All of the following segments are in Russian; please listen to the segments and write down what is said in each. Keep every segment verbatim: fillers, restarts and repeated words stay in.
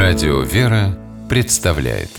Радио «Вера» представляет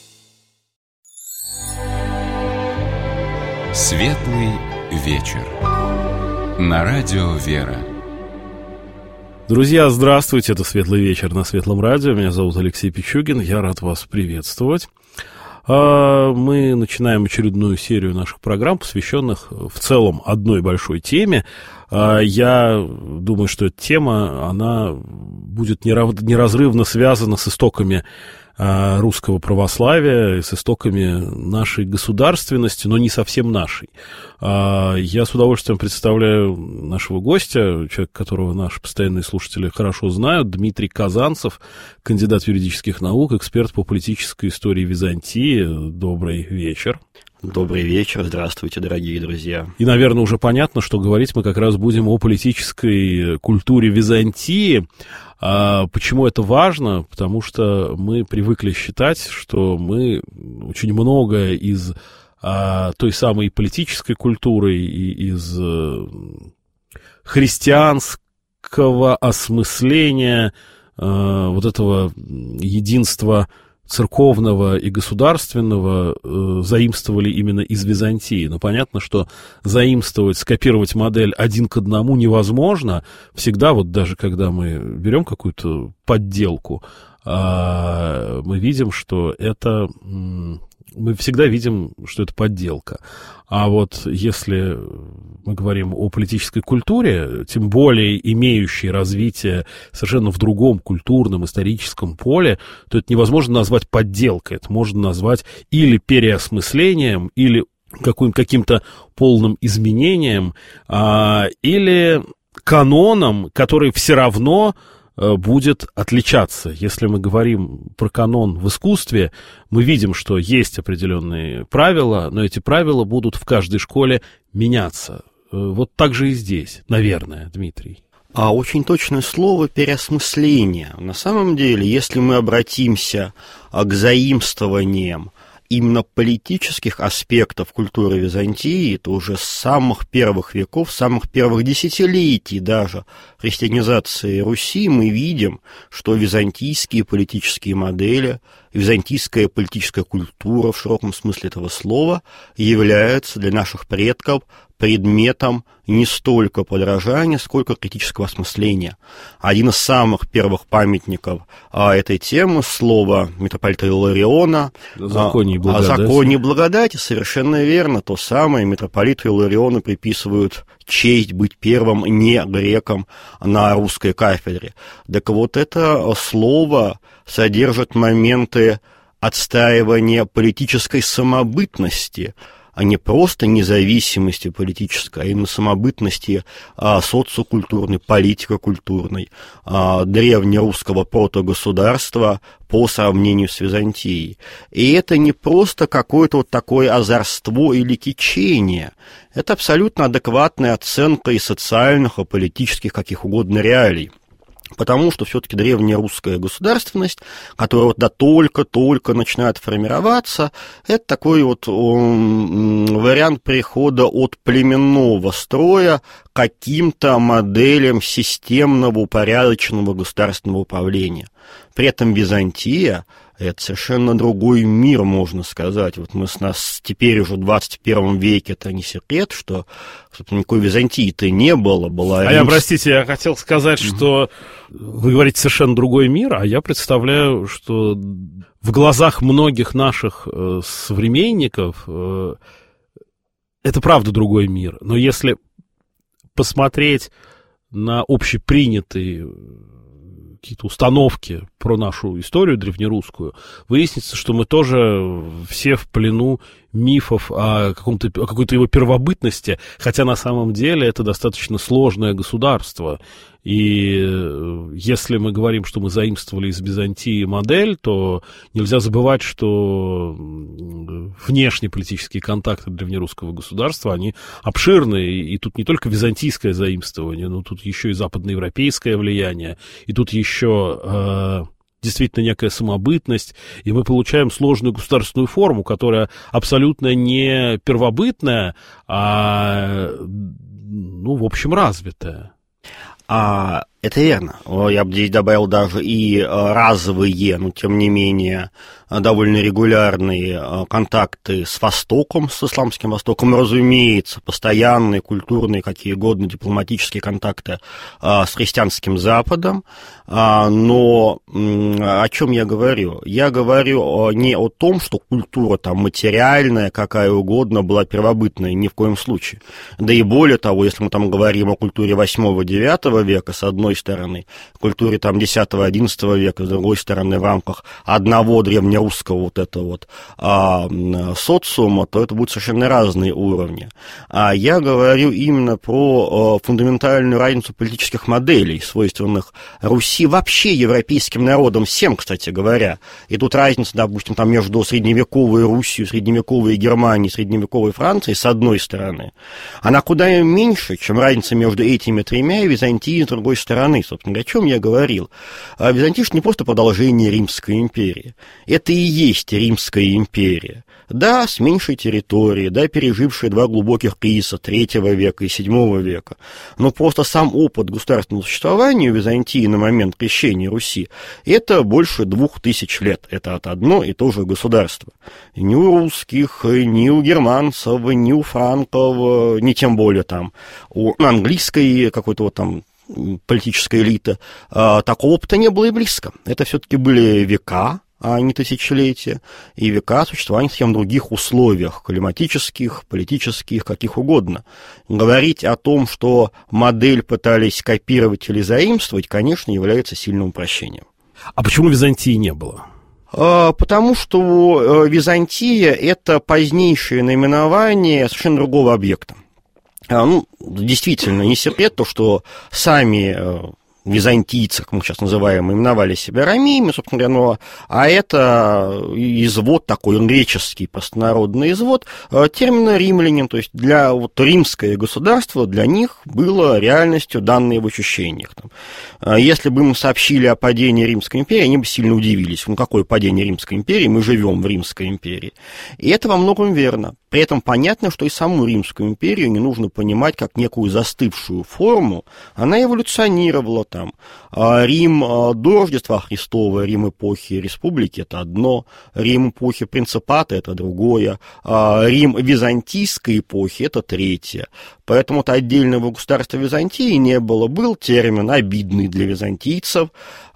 Светлый вечер на Радио «Вера». Друзья, здравствуйте, это «Светлый вечер» на Светлом радио. Меня зовут Алексей Пичугин, я рад вас приветствовать. Мы начинаем очередную серию наших программ, посвященных в целом одной большой теме. Я думаю, что эта тема, она будет неразрывно связана с истоками русского православия, с истоками нашей государственности, но не совсем нашей. Я с удовольствием представляю нашего гостя, человека, которого наши постоянные слушатели хорошо знают, Дмитрий Казанцев, кандидат юридических наук, эксперт по политической истории Византии. Добрый вечер. Добрый вечер, здравствуйте, дорогие друзья. И, наверное, уже понятно, что говорить мы как раз будем о политической культуре Византии. А почему это важно? Потому что мы привыкли считать, что мы очень многое из а, той самой политической культуры и из а, христианского осмысления а, вот этого единства церковного и государственного э, заимствовали именно из Византии. Но понятно, что заимствовать, скопировать модель один к одному невозможно. Всегда, вот даже когда мы берем какую-то подделку, э, мы видим, что это... М- мы всегда видим, что это подделка. А вот если мы говорим о политической культуре, тем более имеющей развитие совершенно в другом культурном, историческом поле, то это невозможно назвать подделкой. Это можно назвать или переосмыслением, или каким- каким-то полным изменением, а, или каноном, который все равно будет отличаться. Если мы говорим про канон в искусстве, мы видим, что есть определенные правила, но эти правила будут в каждой школе меняться. Вот так же и здесь, наверное, Дмитрий. А очень точное слово «переосмысление». На самом деле, если мы обратимся к заимствованиям именно политических аспектов культуры Византии, то уже с самых первых веков, с самых первых десятилетий даже христианизации Руси мы видим, что византийские политические модели, византийская политическая культура в широком смысле этого слова являются для наших предков предметом не столько подражания, сколько критического осмысления. Один из самых первых памятников а, этой темы, слово митрополита Илариона «Законе и благодати». О законе и благодати, совершенно верно. То самое митрополиту Илариону приписывают честь быть первым не греком на русской кафедре. Так вот, это слово содержит моменты отстаивания политической самобытности, а не просто независимости политической, а именно самобытности а, социокультурной, политико-культурной, а, древнерусского протогосударства по сравнению с Византией. И это не просто какое-то вот такое озорство или кичение, это абсолютно адекватная оценка и социальных, и политических, каких угодно реалий. Потому что все-таки древняя русская государственность, которая вот да только-только начинает формироваться, это такой вот um, вариант перехода от племенного строя к каким-то моделям системного, упорядоченного государственного управления. При этом Византия – это совершенно другой мир, можно сказать. Вот мы с нас теперь уже в двадцать первом веке, это не секрет, что никакой Византии-то не было. Была а Рим... я, простите, я хотел сказать, mm-hmm. что вы говорите совершенно другой мир, а я представляю, что в глазах многих наших э, современников э, это правда другой мир. Но если посмотреть на общепринятые какие-то установки про нашу историю древнерусскую, выяснится, что мы тоже все в плену мифов о, каком-то, о какой-то его первобытности, хотя на самом деле это достаточно сложное государство. И если мы говорим, что мы заимствовали из Византии модель, то нельзя забывать, что внешнеполитические контакты древнерусского государства, они обширные, и тут не только византийское заимствование, но тут еще и западноевропейское влияние, и тут еще э, действительно некая самобытность, и мы получаем сложную государственную форму, которая абсолютно не первобытная, а, ну, в общем, развитая. А Это верно. Я бы здесь добавил даже и разовые, но тем не менее довольно регулярные контакты с Востоком, с исламским Востоком, разумеется, постоянные культурные, какие угодно, дипломатические контакты с христианским Западом. Но о чем я говорю? Я говорю не о том, что культура там материальная, какая угодно, была первобытная, ни в коем случае. Да и более того, если мы там говорим о культуре восьмого-девятого века, с одной стороны, культуре там десятого-одиннадцатого века, с другой стороны, в рамках одного древнерусского вот этого вот а, социума, то это будут совершенно разные уровни. А я говорю именно про а, фундаментальную разницу политических моделей, свойственных Руси, вообще европейским народам, всем, кстати говоря. И тут разница, допустим, там между средневековой Русью, средневековой Германией, средневековой Францией, с одной стороны, она куда меньше, чем разница между этими тремя и Византией, с другой стороны. Собственно, о чем я говорил. Византия не просто продолжение Римской империи. Это и есть Римская империя. Да, с меньшей территорией, да, пережившая два глубоких кризиса третьего века и седьмого века. Но просто сам опыт государственного существования Византии на момент крещения Руси – это больше двух тысяч лет. Это от одно и то же государства. Ни у русских, ни у германцев, ни у франков, ни тем более там у английской какой-то вот там политической элиты, такого опыта не было и близко. Это все-таки были века, а не тысячелетия, и века существования в совсем других условиях, климатических, политических, каких угодно. Говорить о том, что модель пытались копировать или заимствовать, конечно, является сильным упрощением. А почему Византии не было? Потому что Византия – это позднейшее наименование совершенно другого объекта. Ну, действительно, не секрет то, что сами византийцы, как мы сейчас называем, именовали себя ромеями, собственно говоря, но, а это извод такой, он греческий, простонародный извод, термина римлянин, то есть для вот, римское государство для них было реальностью, данной в ощущениях. Если бы им сообщили о падении Римской империи, они бы сильно удивились. Ну, какое падение Римской империи? Мы живем в Римской империи. И это во многом верно. При этом понятно, что и саму Римскую империю не нужно понимать как некую застывшую форму. Она эволюционировала там. Рим до Рождества Христова, Рим эпохи республики – это одно, Рим эпохи принципата – это другое, Рим византийской эпохи – это третье. Поэтому-то отдельного государства Византии не было. Был термин обидный для византийцев,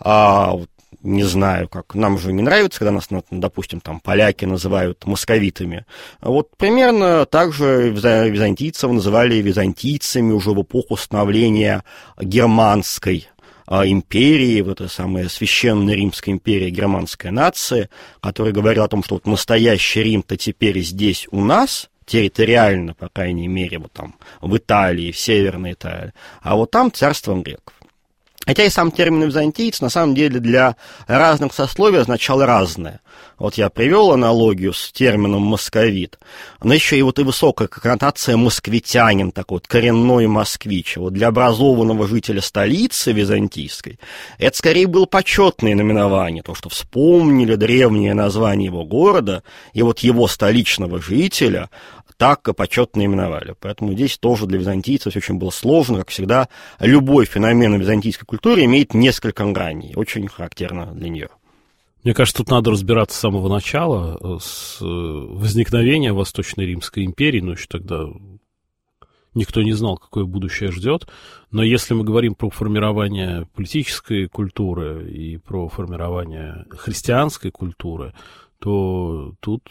не знаю, как нам же не нравится, когда нас, допустим, там поляки называют московитами. Вот примерно так же византийцев называли византийцами уже в эпоху становления германской империи, вот эта самая священная Римская империя, германская нация, которая говорила о том, что вот настоящий Рим-то теперь здесь у нас, территориально, по крайней мере, вот там в Италии, в Северной Италии, а вот там царством греков. Хотя и сам термин «византиец» на самом деле для разных сословий означал разное. Вот я привел аналогию с термином «московит», но еще и вот и высокая коннотация «москвитянин», такой вот коренной москвич. Вот для образованного жителя столицы византийской это скорее было почетное наименование, то, что вспомнили древнее название его города, и вот его столичного жителя так и почетно именовали. Поэтому здесь тоже для византийцев очень было сложно. Как всегда, любой феномен византийской культуры имеет несколько граней. Очень характерно для нее. Мне кажется, тут надо разбираться с самого начала, с возникновения Восточной Римской империи, но еще тогда никто не знал, какое будущее ждет. Но если мы говорим про формирование политической культуры и про формирование христианской культуры, то тут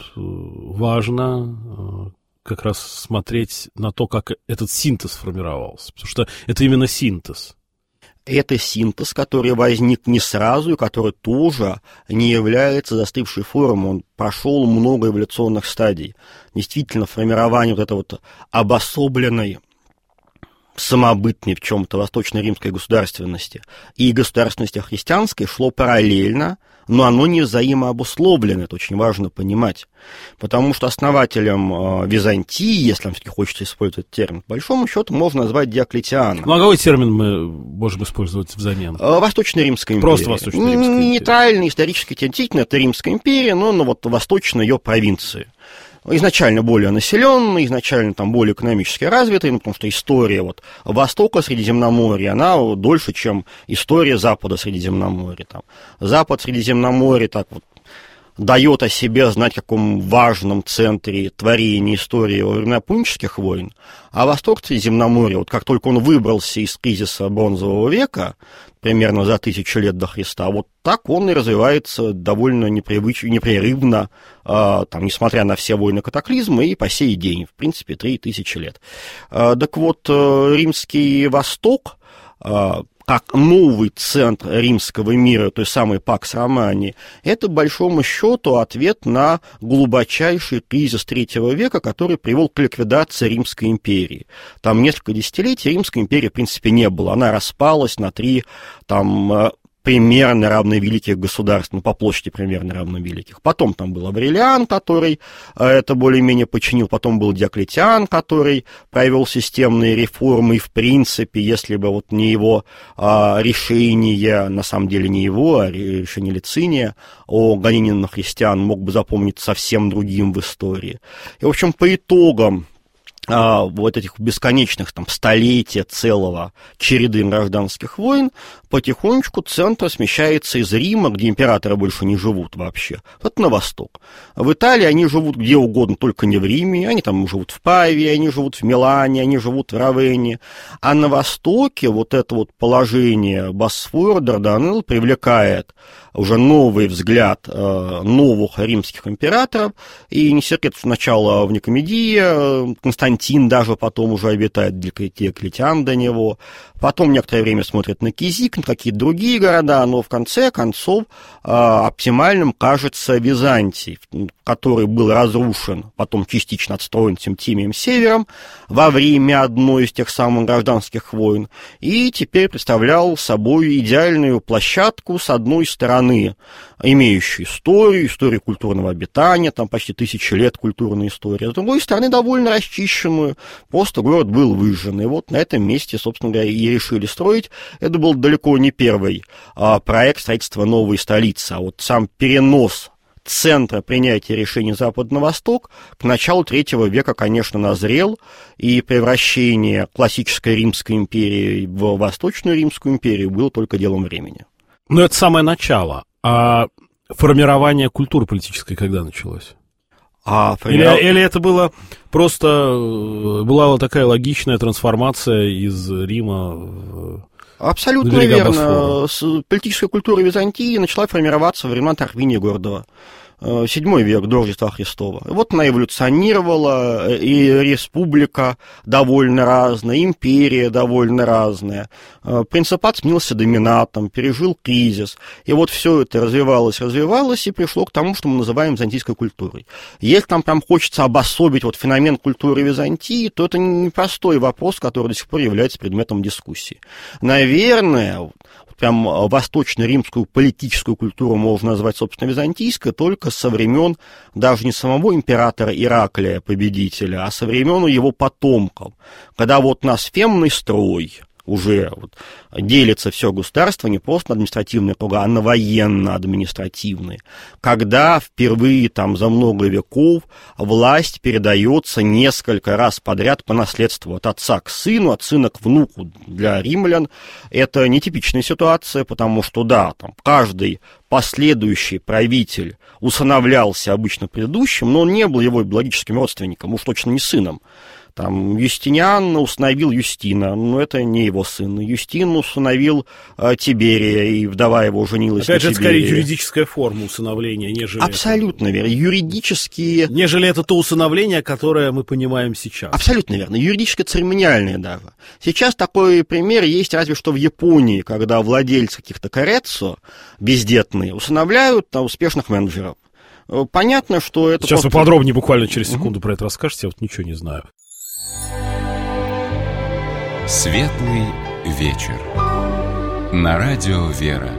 важно как раз смотреть на то, как этот синтез формировался, потому что это именно синтез. Это синтез, который возник не сразу и который тоже не является застывшей формой. Он прошел много эволюционных стадий. Действительно, формирование вот этой вот обособленной, самобытной в чем-то восточно-римской государственности и государственности христианской шло параллельно, но оно не взаимообусловлено, это очень важно понимать. Потому что основателем Византии, если нам все-таки хочется использовать термин, по большому счету можно назвать Диоклетиана. Ну, а какой термин мы можем использовать взамен? Восточная Римская империя. Просто Восточная Римская империя. Нейтральный исторический термин, действительно, это Римская империя, но, но вот восточная ее провинции. изначально более населенный, изначально там более экономически развитый, ну, потому что история вот Востока Средиземноморья, она дольше, чем история Запада Средиземноморья. Там. Запад Средиземноморья так вот дает о себе знать, в каком важном центре творения истории во времена пунических войн, а Восток Средиземноморья, вот как только он выбрался из кризиса бронзового века, примерно за тысячу лет до Христа, вот так он и развивается довольно непривычно, непрерывно, э, там, несмотря на все войны-катаклизмы, и по сей день, в принципе, три тысячи лет. Э, так вот, э, Римский Восток, э, как новый центр римского мира, той самой Пакс Романи, это, по большому счету, ответ на глубочайший кризис третьего века, который привел к ликвидации Римской империи. Там несколько десятилетий Римской империи, в принципе, не было. Она распалась на три, там, примерно равновеликих государств, ну, по площади примерно равновеликих. Потом там был Аврелиан, который э, это более-менее починил, потом был Диоклетиан, который провел системные реформы, и, в принципе, если бы вот не его э, решение, на самом деле не его, а решение Лициния о гонении на христиан, мог бы запомниться совсем другим в истории. И, в общем, по итогам а, вот этих бесконечных там столетия целого череды гражданских войн, потихонечку центр смещается из Рима, где императоры больше не живут вообще, вот на восток. В Италии они живут где угодно, только не в Риме, они там живут в Павии, они живут в Милане, они живут в Равенне, а на востоке вот это вот положение Босфора, Дарданелл привлекает уже новый взгляд э, новых римских императоров, и не секрет, что сначала в Никомедии Константин даже потом уже обитает, Диоклетиан до него, потом некоторое время смотрят на Кизик, на какие-то другие города, но в конце концов э, оптимальным кажется Византий, который был разрушен, потом частично отстроен Тимием Севером во время одной из тех самых гражданских войн, и теперь представлял собой идеальную площадку с одной стороны, имеющую историю, историю культурного обитания, там почти тысячи лет культурной истории, а с другой стороны довольно расчищенную, просто город был выжжен, и вот на этом месте, собственно говоря, и решили строить. Это был далеко не первый а, проект строительства новой столицы, а вот сам перенос центра принятия решений Запад на Восток к началу третьего века, конечно, назрел, и превращение классической Римской империи в Восточную Римскую империю было только делом времени. Ну, это самое начало. А формирование культуры политической когда началось? А формиров... или, или это было просто была такая логичная трансформация из Рима в... Абсолютно верно. Политическая культура Византии начала формироваться во времена Тарквиния Гордого. Седьмой век до Рождества Христова. Вот она эволюционировала, и республика довольно разная, империя довольно разная. Принципат сменился доминатом, пережил кризис. И вот все это развивалось, развивалось, и пришло к тому, что мы называем византийской культурой. Если там прям хочется обособить вот феномен культуры Византии, то это непростой вопрос, который до сих пор является предметом дискуссии. Наверное, прям восточно-римскую политическую культуру можно назвать, собственно, византийской, только со времен даже не самого императора Ираклия, победителя, а со времен его потомков, когда вот на сфемный строй уже вот делится все государство не просто на административные круга, а на военно-административные, когда впервые там за много веков власть передается несколько раз подряд по наследству от отца к сыну, от сына к внуку. Для римлян это нетипичная ситуация, потому что, да, там каждый последующий правитель усыновлялся обычно предыдущим, но он не был его биологическим родственником, уж точно не сыном. Там Юстиниан усыновил Юстина, но это не его сын. Юстин усыновил э, Тиберия, и вдова его женилась Опять на же, это Тиберии. скорее юридическая форма усыновления, нежели... Абсолютно это... верно. Юридические... Нежели это то усыновление, которое мы понимаем сейчас. Абсолютно верно. Юридически-церемониальное даже. Сейчас такой пример есть разве что в Японии, когда владельцы каких-то кареццо бездетные усыновляют там, успешных менеджеров. Понятно, что это... Сейчас просто... вы подробнее, буквально через секунду угу. про это расскажете, я вот ничего не знаю. Светлый вечер. На радио «Вера».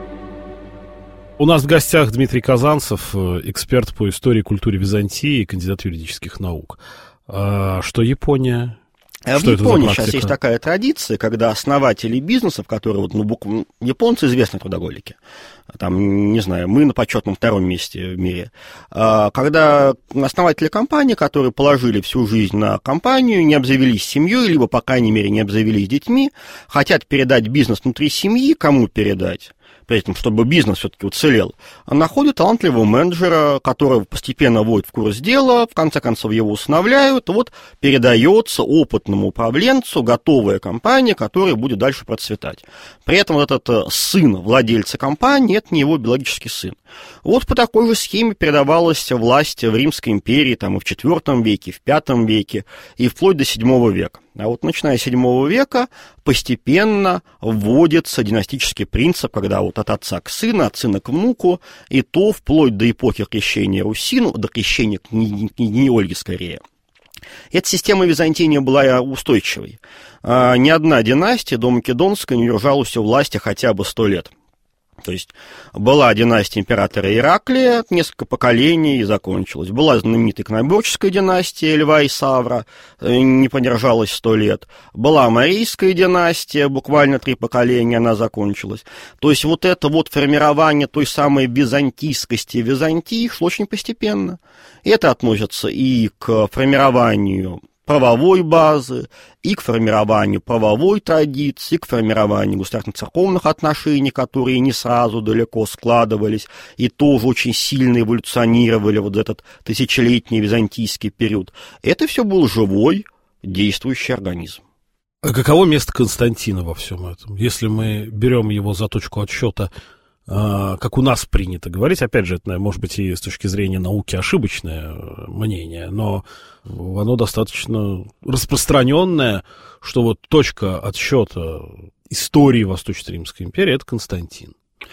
У нас в гостях Дмитрий Казанцев, эксперт по истории и культуре Византии, кандидат юридических наук. А что Япония? В что Японии сейчас есть такая традиция, когда основатели бизнесов, которые, вот, ну, буквально, японцы известны трудоголики, там, не знаю, мы на почетном втором месте в мире, когда основатели компании, которые положили всю жизнь на компанию, не обзавелись семьей, либо, по крайней мере, не обзавелись детьми, хотят передать бизнес внутри семьи, кому передать? При этом, чтобы бизнес все-таки уцелел, находят талантливого менеджера, которого постепенно вводят в курс дела, в конце концов его усыновляют, вот передается опытному управленцу готовая компания, которая будет дальше процветать. При этом вот этот сын владельца компании, это не его биологический сын. Вот по такой же схеме передавалась власть в Римской империи там, и в четвёртом веке, и в пятом веке, и вплоть до седьмого века. А вот начиная с седьмого века постепенно вводится династический принцип, когда вот от отца к сыну, от сына к внуку, и то вплоть до эпохи крещения Руси, ну, до крещения княгини Ольги скорее. Эта система Византии была устойчивой. А ни одна династия до Македонской не держалась у власти хотя бы сто лет. То есть была династия императора Ираклия, несколько поколений, и закончилась. Была знаменитая Кноберческая династия Льва и Савра, не продержалась сто лет. Была Марийская династия, буквально три поколения, она закончилась. То есть вот это вот формирование той самой византийскости Византии шло очень постепенно. И это относится и к формированию правовой базы, и к формированию правовой традиции, и к формированию государственно-церковных отношений, которые не сразу далеко складывались, и тоже очень сильно эволюционировали вот этот тысячелетний византийский период. Это все был живой, действующий организм. А каково место Константина во всем этом? Если мы берем его за точку отсчета, как у нас принято говорить, опять же, это, может быть, и с точки зрения науки ошибочное мнение, но оно достаточно распространенное, что вот точка отсчета истории Восточной Римской империи — это Константин.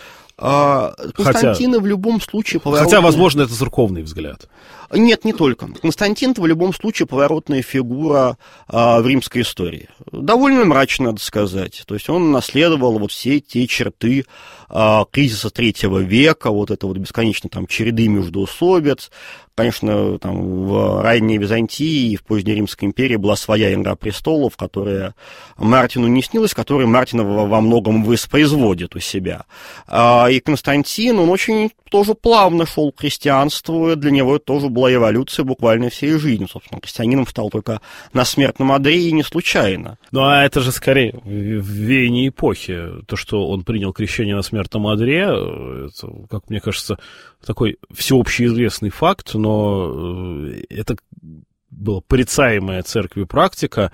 А, Константина хотя, в любом случае поворотная... Хотя, возможно, это церковный взгляд. Нет, не только. Константин в любом случае поворотная фигура а, в римской истории. Довольно мрачно, надо сказать. То есть он наследовал вот все те черты а, кризиса третьего века, вот это вот бесконечно там череды междоусобиц. Конечно, там, в ранней Византии и в поздней Римской империи была своя игра престолов, которая Мартину не снилась, которая Мартина во многом воспроизводит у себя. И Константин, он очень тоже плавно шел к христианству, и для него это тоже была эволюция буквально всей жизни. Собственно, христианином стал только на смертном одре и не случайно. Ну, а это же скорее в веянии эпохи. То, что он принял крещение на смертном одре, это, как мне кажется, такой всеобщий известный факт, но это была порицаемая церковью практика,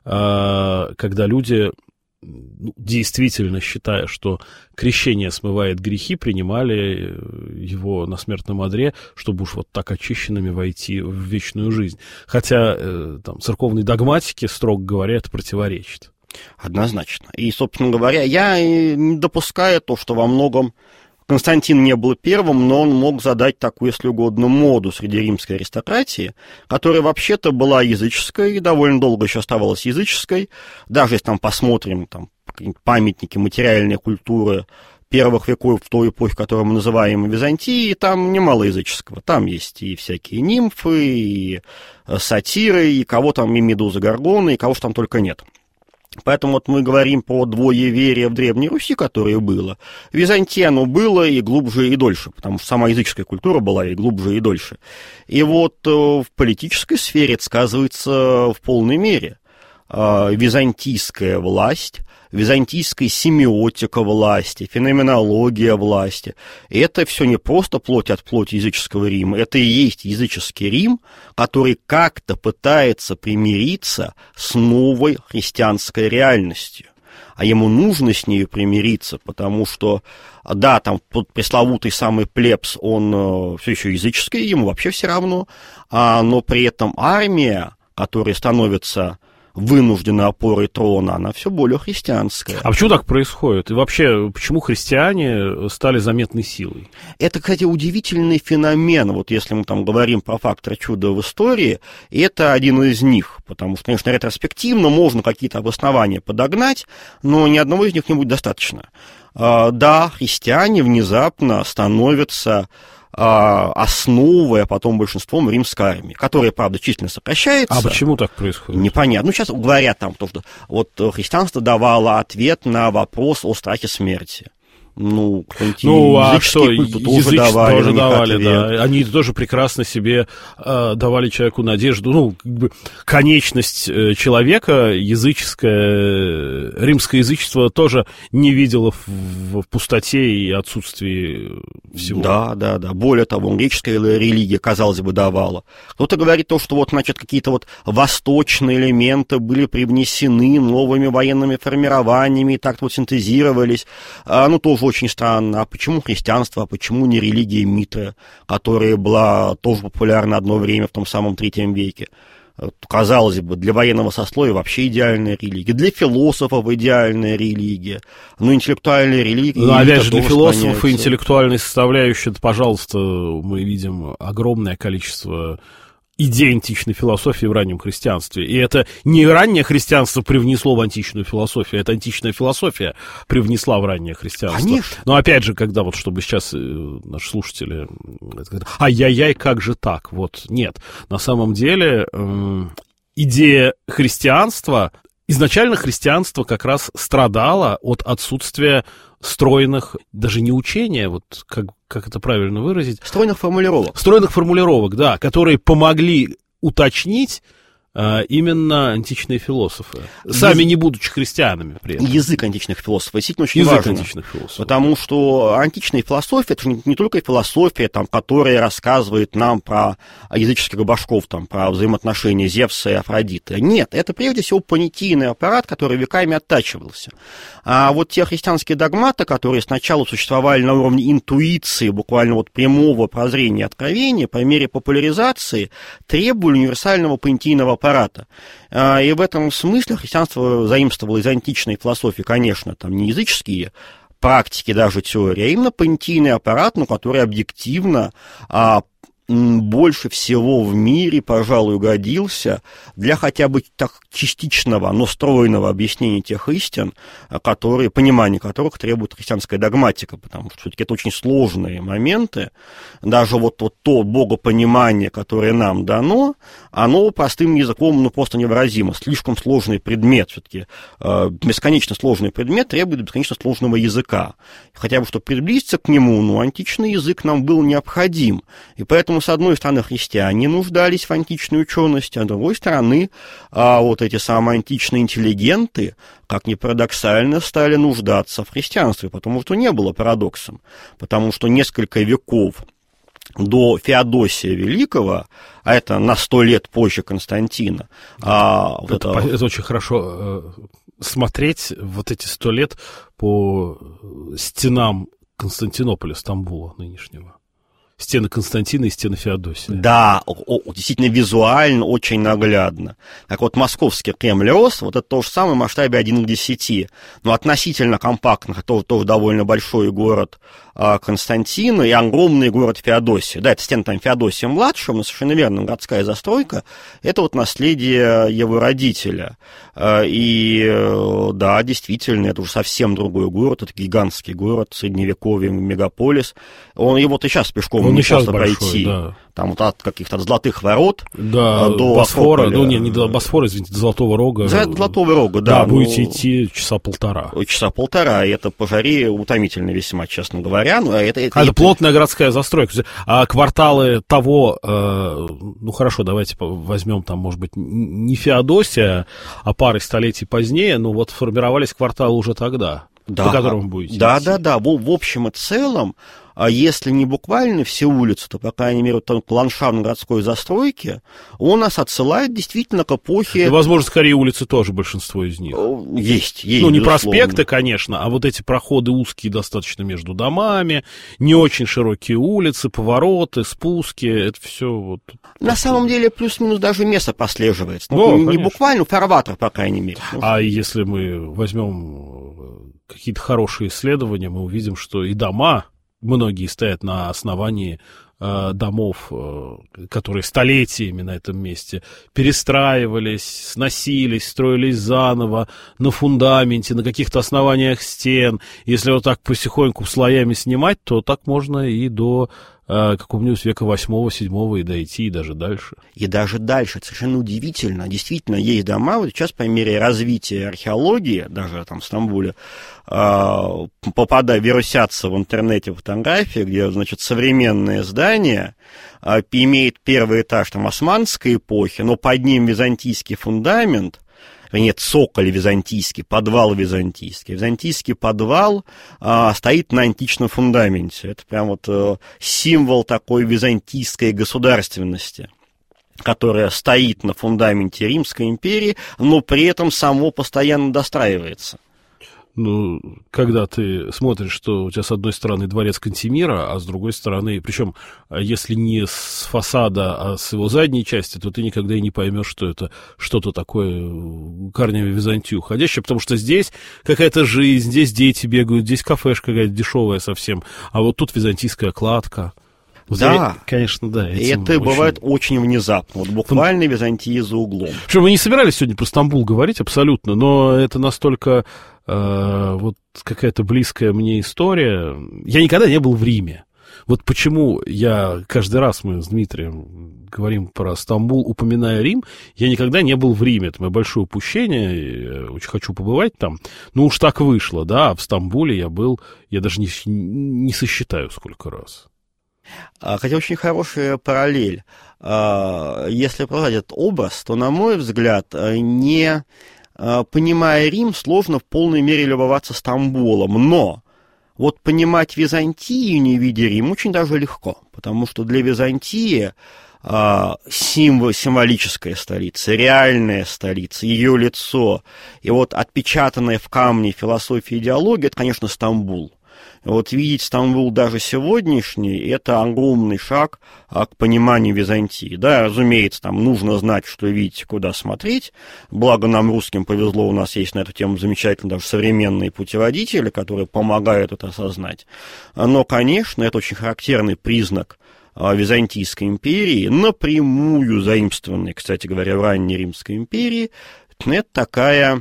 когда люди, действительно считая, что крещение смывает грехи, принимали его на смертном одре, чтобы уж вот так очищенными войти в вечную жизнь. Хотя там церковные догматики, строго говоря, это противоречит. Однозначно. И, собственно говоря, я не допускаю то, что во многом Константин не был первым, но он мог задать такую, если угодно, моду среди римской аристократии, которая вообще-то была языческой и довольно долго еще оставалась языческой. Даже если там посмотрим там, памятники материальной культуры первых веков в той эпохе, которую мы называем Византией, там немало языческого. Там есть и всякие нимфы, и сатиры, и кого там, и медузы Горгоны, и кого же там только нет. Поэтому вот мы говорим про двоеверие в Древней Руси, которое было. В Византии оно было и глубже, и дольше, потому что сама языческая культура была и глубже, и дольше. И вот в политической сфере это сказывается в полной мере. Византийская власть, византийская семиотика власти, феноменология власти. И это все не просто плоть от плоти языческого Рима, это и есть языческий Рим, который как-то пытается примириться с новой христианской реальностью. А ему нужно с ней примириться, потому что, да, там тот пресловутый самый плебс, он все еще языческий, ему вообще все равно, а, но при этом армия, которая становится вынужденной опорой трона, она все более христианская. А почему так происходит? И вообще, почему христиане стали заметной силой? Это, кстати, удивительный феномен. Вот если мы там говорим про фактор чуда в истории, это один из них. Потому что, конечно, ретроспективно можно какие-то обоснования подогнать, но ни одного из них не будет достаточно. Да, христиане внезапно становятся основой, а потом большинством римской армии, которая, правда, численно сокращается. А почему так происходит? Непонятно. Ну, сейчас говорят там, то, что вот христианство давало ответ на вопрос о страхе смерти. Ну, ну а что, культу тоже давали, тоже давали да. Они тоже прекрасно себе э, давали человеку надежду. Ну, как бы конечность э, человека, языческое, римское язычество тоже не видело в, в пустоте и отсутствии всего. Да, да, да. Более того, греческая религия, казалось бы, давала. Кто-то говорит то, что вот, значит, какие-то вот восточные элементы были привнесены новыми военными формированиями и так вот синтезировались. А, ну, тоже очень странно. А почему христианство, а почему не религия Митры, которая была тоже популярна одно время в том самом третьем веке? Казалось бы, для военного сословия вообще идеальная религия, для философов идеальная религия, но интеллектуальная религия... Ну, опять же, для философов и интеллектуальной составляющей, пожалуйста, мы видим огромное количество идей античной философии в раннем христианстве. И это не раннее христианство привнесло в античную философию, это античная философия привнесла в раннее христианство. Конечно. Но опять же, когда вот, чтобы сейчас наши слушатели... Ай-яй-яй, как же так? Вот, нет. На самом деле, эм, идея христианства... Изначально христианство как раз страдало от отсутствия стройных, даже не учения, вот как, как это правильно выразить? Стройных формулировок. Стройных формулировок, да, которые помогли уточнить а, именно античные философы, сами Яз... не будучи христианами при этом. Язык античных философов действительно очень Язык важен. античных философов. Потому что античная философия, это же не только философия, там, которая рассказывает нам про языческих божков, там, про взаимоотношения Зевса и Афродиты. Нет, это прежде всего понятийный аппарат, который веками оттачивался. А вот те христианские догматы, которые сначала существовали на уровне интуиции, буквально вот прямого прозрения, откровения, по мере популяризации требовали универсального понятийного аппарата. аппарата. И в этом смысле христианство заимствовало из античной философии, конечно, там не языческие практики, даже теории, а именно понятийный аппарат, ну, который объективно а, больше всего в мире, пожалуй, годился для хотя бы так частичного, но стройного объяснения тех истин, которые, понимание которых требует христианская догматика, потому что все-таки это очень сложные моменты. Даже вот, вот то богопонимание, которое нам дано, оно простым языком ну, просто невыразимо. Слишком сложный предмет, все-таки бесконечно сложный предмет требует бесконечно сложного языка. Хотя бы, чтобы приблизиться к нему, ну, античный язык нам был необходим. И поэтому, с одной стороны, христиане нуждались в античной учености, а с другой стороны, вот эти самые античные интеллигенты, как ни парадоксально, стали нуждаться в христианстве, потому что не было парадоксом, потому что несколько веков до Феодосия Великого, а это на сто лет позже Константина. А, это, вот это... это очень хорошо э, смотреть вот эти сто лет по стенам Константинополя, Стамбула нынешнего. Стены Константина и стены Феодосия. Да, о, действительно визуально очень наглядно. Так вот, московский Кремль рос, вот это то же самое в масштабе один к десяти, но относительно компактно, тоже, тоже довольно большой город а, Константина и огромный город Феодосия. Да, это стены там Феодосия-младшего, но совершенно верно, городская застройка, это вот наследие его родителя. А, и да, действительно, это уже совсем другой город, это гигантский город, средневековье, мегаполис. Он, и вот и сейчас пешком он не сейчас просто большой, пройти. Да. Там вот от каких-то от Золотых ворот да, до Босфора, Акрополя. ну не, не до Босфора, извините, до Золотого Рога. За Золотого Рога, да. Да, ну, будете идти часа полтора. Часа полтора, и это по жаре утомительно весьма, честно говоря. Ну, это, это, а это, это плотная городская застройка. А кварталы того, э, ну хорошо, давайте возьмем там, может быть, не Феодосия, а пары столетий позднее, но вот формировались кварталы уже тогда, да, по которым вы будете да, идти. Да, да, да. В, в общем и целом, а если не буквально все улицы, то, по крайней мере, вот к ландшафтной городской застройке, он нас отсылает действительно к эпохе... И, возможно, скорее улицы тоже, большинство из них. Есть, есть, ну, не безусловно. Проспекты, конечно, а вот эти проходы узкие достаточно между домами, не очень широкие улицы, повороты, спуски, это все вот... На самом деле, плюс-минус даже место прослеживается. Ну, О, не, конечно. буквально, фарватер, по крайней мере. А если мы возьмем какие-то хорошие исследования, мы увидим, что и дома... Многие стоят на основании э, домов, э, которые столетиями на этом месте перестраивались, сносились, строились заново на фундаменте, на каких-то основаниях стен. Если вот так потихоньку слоями снимать, то так можно и до как упомнилось, века восьмого-седьмого и дойти, и даже дальше. И даже дальше. Это совершенно удивительно. Действительно, есть дома, вот сейчас по мере развития археологии, даже там в Стамбуле, попадая, вирусятся в интернете фотографии, где, значит, современное здание имеет первый этаж там османской эпохи, но под ним византийский фундамент, нет, цоколь византийский, подвал византийский. Византийский подвал а, стоит на античном фундаменте. Это прям вот а, символ такой византийской государственности, которая стоит на фундаменте Римской империи, но при этом само постоянно достраивается. Ну, когда ты смотришь, что у тебя с одной стороны дворец Кантемира, а с другой стороны, причем, если не с фасада, а с его задней части, то ты никогда и не поймешь, что это что-то такое корнями в Византию уходящее, потому что здесь какая-то жизнь, здесь дети бегают, здесь кафешка какая-то дешевая совсем, а вот тут византийская кладка. Да, конечно, да. Это очень... бывает очень внезапно, вот буквально Византия за углом. Причем мы не собирались сегодня про Стамбул говорить абсолютно, но это настолько э, вот какая-то близкая мне история. Я никогда не был в Риме. Вот почему я каждый раз, мы с Дмитрием говорим про Стамбул, упоминая Рим, я никогда не был в Риме. Это мое большое упущение, я очень хочу побывать там. Ну уж так вышло, да, а в Стамбуле я был, я даже не, не сосчитаю сколько раз. Хотя очень хорошая параллель. Если продолжать этот образ, то, на мой взгляд, не понимая Рим, сложно в полной мере любоваться Стамбулом. Но вот понимать Византию, не видя Рим, очень даже легко. Потому что для Византии символ, символическая столица, реальная столица, ее лицо, и вот отпечатанная в камне философия и идеология, это, конечно, Стамбул. Вот видеть Стамбул даже сегодняшний, это огромный шаг к пониманию Византии. Да, разумеется, там нужно знать, что видеть, куда смотреть. Благо нам, русским, повезло, у нас есть на эту тему замечательные даже современные путеводители, которые помогают это осознать. Но, конечно, это очень характерный признак Византийской империи, напрямую заимствованный, кстати говоря, в ранней Римской империи. Это такая...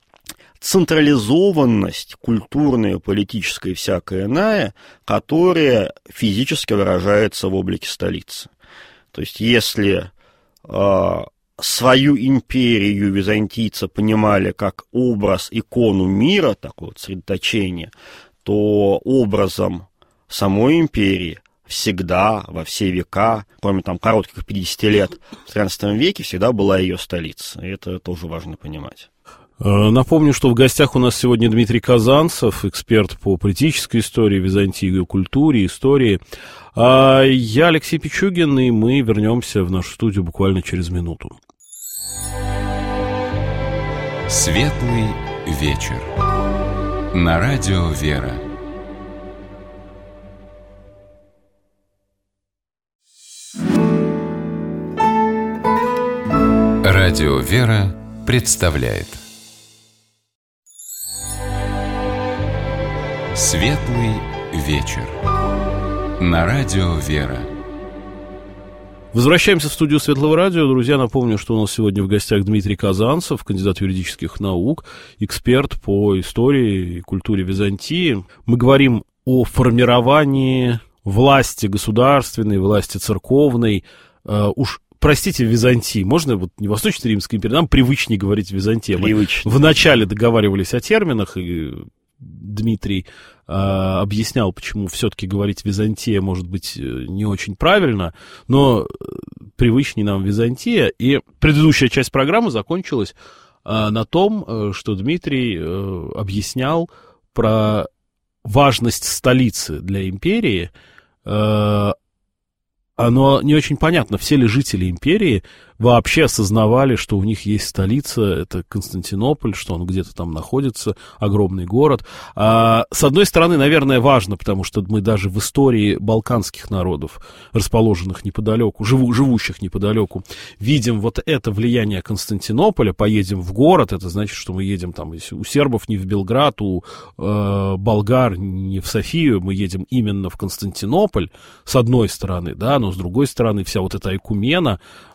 централизованность культурная, политическая и всякая иная, которая физически выражается в облике столицы. То есть, если э, свою империю византийцы понимали как образ, икону мира, такое вот средоточение, то образом самой империи всегда, во все века, кроме там коротких пятидесяти лет в тринадцатом веке, всегда была ее столица. И это тоже важно понимать. Напомню, что в гостях у нас сегодня Дмитрий Казанцев, эксперт по политической истории, Византии, культуре, истории. А я Алексей Пичугин, и мы вернемся в нашу студию буквально через минуту. Светлый вечер. На радио «Вера». Радио «Вера» представляет Светлый вечер. На радио «Вера». Возвращаемся в студию Светлого радио. Друзья, напомню, что у нас сегодня в гостях Дмитрий Казанцев, кандидат юридических наук, эксперт по истории и культуре Византии. Мы говорим о формировании власти государственной, власти церковной. Uh, уж простите, Византии. Можно вот не Восточной Римской империи, нам привычнее говорить Византия. Мы вначале договаривались о терминах, и Дмитрий э, объяснял, почему все-таки говорить Византия может быть не очень правильно, но привычнее нам Византия. И предыдущая часть программы закончилась э, на том, что Дмитрий э, объяснял про важность столицы для империи. Э, Оно не очень понятно, все ли жители империи вообще осознавали, что у них есть столица, это Константинополь, что он где-то там находится, огромный город. А, с одной стороны, наверное, важно, потому что мы даже в истории балканских народов, расположенных неподалеку, живу, живущих неподалеку, видим вот это влияние Константинополя. Поедем в город, это значит, что мы едем там у сербов не в Белград, у э, болгар не в Софию, мы едем именно в Константинополь, с одной стороны, да, но с другой стороны, вся вот эта айкумена,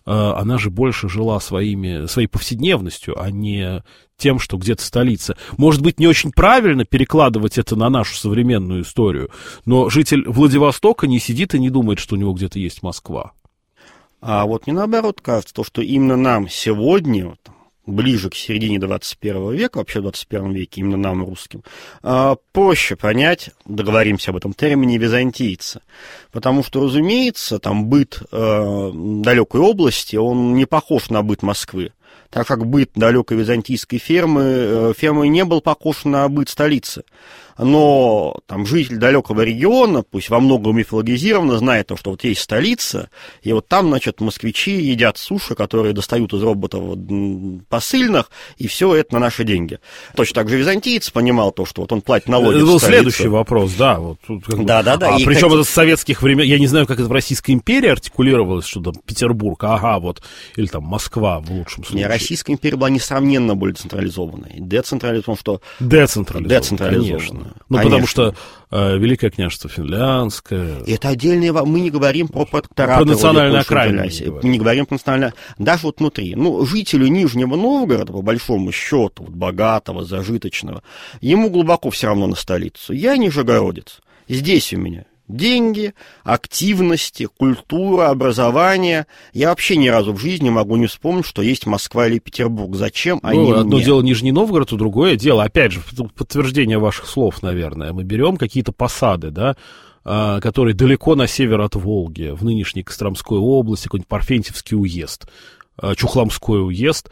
она же больше жила своими, своей повседневностью, а не тем, что где-то столица. Может быть, не очень правильно перекладывать это на нашу современную историю, но житель Владивостока не сидит и не думает, что у него где-то есть Москва. А вот мне наоборот кажется, то, что именно нам сегодня, ближе к середине двадцать первого века, вообще в двадцать первом веке, именно нам, русским, проще понять, договоримся об этом термине, византийца. Потому что, разумеется, там быт э, далекой области, он не похож на быт Москвы. Так как быт далекой византийской фермы, фермы не был похож на быт столицы. Но там житель далекого региона, пусть во многом мифологизированно, знает то, что вот есть столица, и вот там, значит, москвичи едят суши, которые достают из роботов посыльных, и все это на наши деньги. Точно так же византиец понимал то, что вот он платит налоги это в был столицу. следующий вопрос, да. Вот, тут как бы... Да, да, да. А причем как... это с советских времен, я не знаю, как это в Российской империи артикулировалось, что там Петербург, ага, вот, или там Москва в лучшем случае. Не, Российская империя была несравненно более централизованной. Децентрализованной, что... Децентрализованной, Децентрализованной. Конечно. Ну, конечно. Потому что э, Великое княжество Финляндское... Это отдельные... Мы не говорим про протектораты. Про национальное окраины. Мы не говорим про национальное... Даже вот внутри. Ну, жителю Нижнего Новгорода, по большому счету, вот, богатого, зажиточного, ему глубоко все равно на столицу. Я нижегородец. Здесь у меня деньги, активности, культура, образование. Я вообще ни разу в жизни могу не вспомнить, что есть Москва или Петербург. Зачем они ну, одно мне? дело Нижний Новгород, а другое дело, опять же, подтверждение ваших слов, наверное. Мы берем какие-то посады, да, которые далеко на север от Волги, в нынешней Костромской области, какой-нибудь Парфентьевский уезд, Чухломской уезд.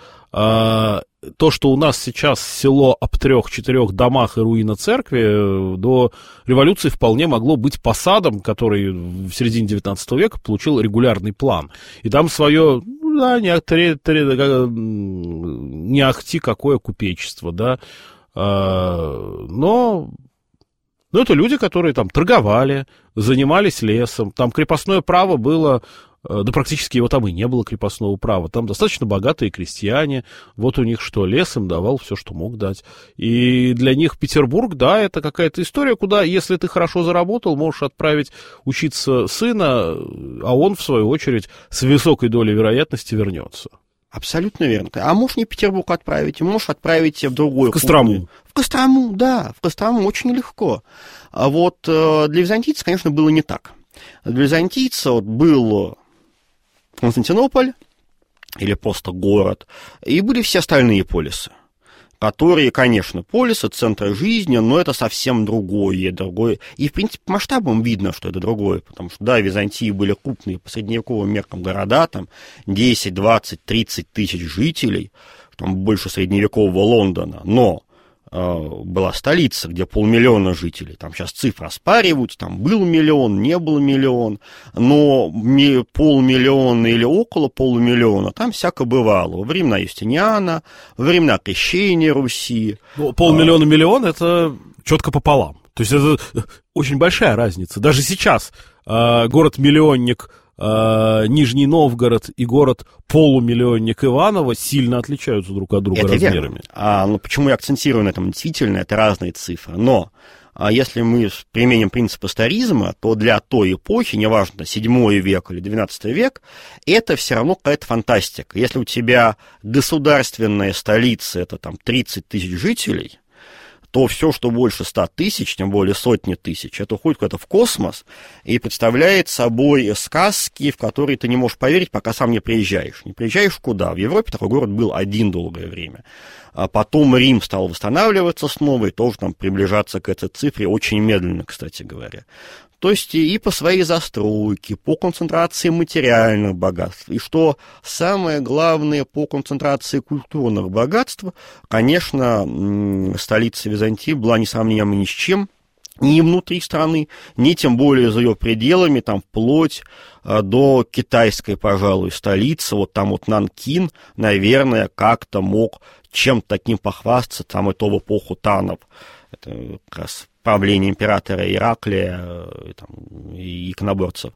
То, что у нас сейчас село об трех-четырех домах и руина церкви, до революции вполне могло быть посадом, который в середине девятнадцатого века получил регулярный план. И там свое, да, не, ахти, не ахти какое купечество, да, но... Но это люди, которые там торговали, занимались лесом, там крепостное право было... Да практически его там и не было, крепостного права. Там достаточно богатые крестьяне. Вот у них что, лес им давал все, что мог дать. И для них Петербург, да, это какая-то история, куда, если ты хорошо заработал, можешь отправить учиться сына, а он, в свою очередь, с высокой долей вероятности вернется. Абсолютно верно. А можешь не в Петербург отправить, можешь отправить в другой. В Кострому. В Кострому, да, в Кострому очень легко. А вот для византийца, конечно, было не так. Для византийца вот был Константинополь, или просто город, и были все остальные полисы, которые, конечно, полисы, центры жизни, но это совсем другое, другое. И, в принципе, по масштабам видно, что это другое, потому что, да, в Византии были крупные по средневековым меркам города, там десять, двадцать, тридцать тысяч жителей, там больше средневекового Лондона, но была столица, где полмиллиона жителей. Там сейчас цифры оспариваются, там был миллион, не был миллион, но полмиллиона или около полумиллиона там всяко бывало. Во времена Юстиниана, во времена крещения Руси. Ну, полмиллиона, миллион — это четко пополам. То есть это очень большая разница. Даже сейчас э, город-миллионник Нижний Новгород и город-полумиллионник Иваново сильно отличаются друг от друга это размерами. А, ну, почему я акцентирую на этом? Действительно, это разные цифры. Но а если мы применим принцип историзма, то для той эпохи, неважно, седьмой век или двенадцатый век, это все равно какая-то фантастика. Если у тебя государственная столица, это там тридцать тысяч жителей, то все, что больше ста тысяч, тем более сотни тысяч, это уходит куда-то в космос и представляет собой сказки, в которые ты не можешь поверить, пока сам не приезжаешь. Не приезжаешь куда? В Европе такой город был один долгое время. А потом Рим стал восстанавливаться снова и тоже там приближаться к этой цифре очень медленно, кстати говоря. То есть и по своей застройке, по концентрации материальных богатств, и что самое главное, по концентрации культурных богатств, конечно, столица Византии была несравнима ни с чем, ни внутри страны, ни тем более за ее пределами, там вплоть до китайской, пожалуй, столицы, вот там вот Нанкин, наверное, как-то мог чем-то таким похвастаться, там это в эпоху танов, это как раз правление императора Ираклия и, там, и иконоборцев.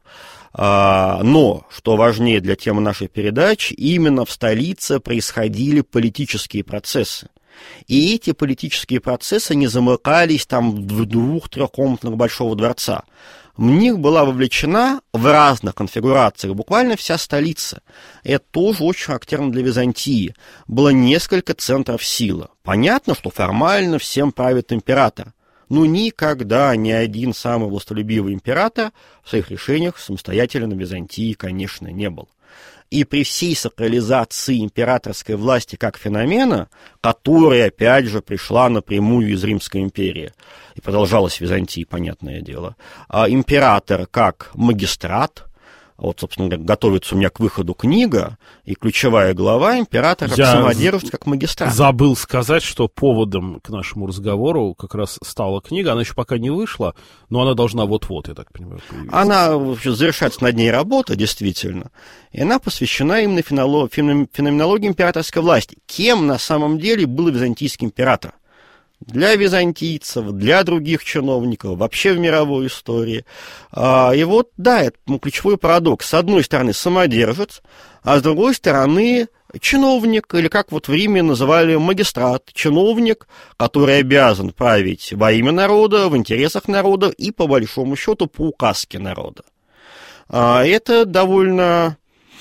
Но, что важнее для темы нашей передачи, именно в столице происходили политические процессы. И эти политические процессы не замыкались там в двух-трех комнатах Большого дворца. В них была вовлечена в разных конфигурациях буквально вся столица. Это тоже очень характерно для Византии. Было несколько центров силы. Понятно, что формально всем правит император. Но никогда ни один самый властолюбивый император в своих решениях самостоятельно в Византии, конечно, не был. И при всей сакрализации императорской власти как феномена, которая, опять же, пришла напрямую из Римской империи и продолжалась в Византии, понятное дело, а император как магистрат, вот, собственно говоря, готовится у меня к выходу книга, и ключевая глава император как самодержец, как магистрат. Забыл сказать, что поводом к нашему разговору как раз стала книга, она еще пока не вышла, но она должна вот-вот, я так понимаю, появиться. Она вообще завершается над ней работа, действительно, и она посвящена именно феноменологии императорской власти. Кем на самом деле был византийский император? Для византийцев, для других чиновников, вообще в мировой истории. И вот, да, это ключевой парадокс. С одной стороны, самодержец, а с другой стороны, чиновник, или как вот в Риме называли магистрат, чиновник, который обязан править во имя народа, в интересах народа и, по большому счету, по указке народа. Это довольно...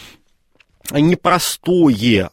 Непростое,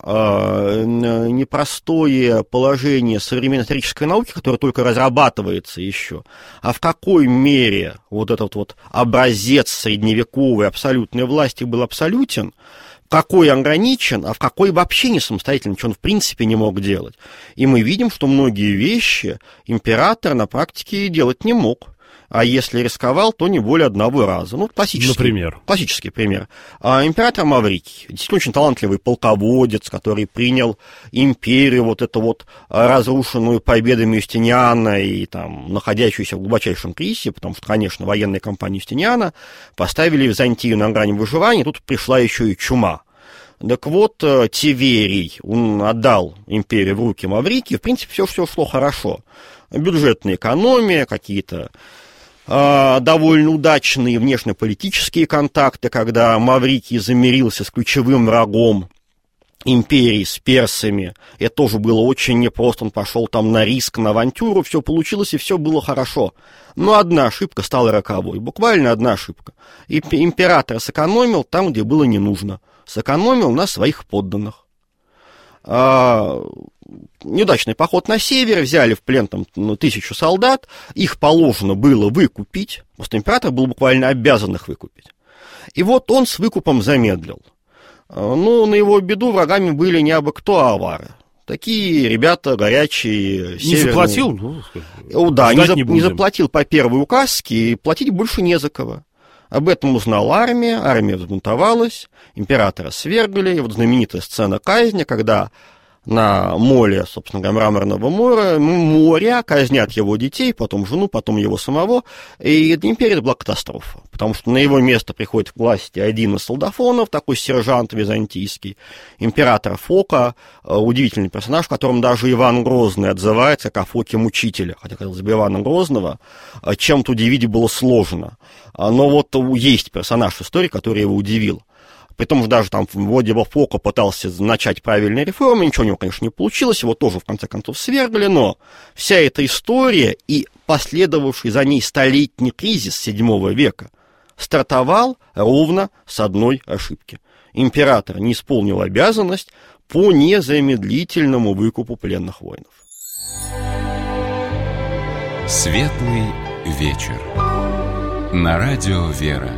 непростое положение современной исторической науки, которое только разрабатывается еще, а в какой мере вот этот вот образец средневековой абсолютной власти был абсолютен, в какой ограничен, а в какой вообще не самостоятельно, ничего он в принципе не мог делать. И мы видим, что многие вещи император на практике делать не мог. А если рисковал, то не более одного раза. Ну, классический, Например? классический пример. А, император Маврикий, действительно очень талантливый полководец, который принял империю, вот эту вот разрушенную победами Юстиниана и там, находящуюся в глубочайшем кризисе, потому что, конечно, военные кампании Юстиниана поставили Византию на грани выживания, тут пришла еще и чума. Так вот, Тиверий, он отдал империю в руки Маврикии, в принципе, все, все шло хорошо. Бюджетная экономия, какие-то довольно удачные внешнеполитические контакты, когда Маврикий замирился с ключевым врагом империи, с персами. Это тоже было очень непросто, он пошел там на риск, на авантюру, все получилось и все было хорошо. Но одна ошибка стала роковой, буквально одна ошибка. И император сэкономил там, где было не нужно. Сэкономил на своих подданных. А, неудачный поход на север, взяли в плен там, ну, тысячу солдат, их положено было выкупить, просто император был буквально обязан их выкупить. И вот он с выкупом замедлил. Ну, на его беду врагами были не абы кто, а авары. Такие ребята горячие. Не северные. заплатил? Ну, О, да, не, за, не, не заплатил по первой указке, и платить больше не за кого. Об этом узнала армия, армия взбунтовалась, императора свергли, и вот знаменитая сцена казни, когда на моле, собственно говоря, Мраморного моря, моря казнят его детей, потом жену, потом его самого, и для империи это была катастрофа, потому что на его место приходит к власти один из солдафонов, такой сержант византийский, император Фока, удивительный персонаж, в котором даже Иван Грозный отзывается как о Фоке-мучителе, хотя, казалось бы, Ивана Грозного чем-то удивить было сложно, но вот есть персонаж в истории, который его удивил. При том, что даже там вроде бы Фока пытался начать правильные реформы, ничего у него, конечно, не получилось, его тоже, в конце концов, свергли, но вся эта история и последовавший за ней столетний кризис седьмого века стартовал ровно с одной ошибки. Император не исполнил обязанность по незамедлительному выкупу пленных воинов. Светлый вечер. На радио «Вера».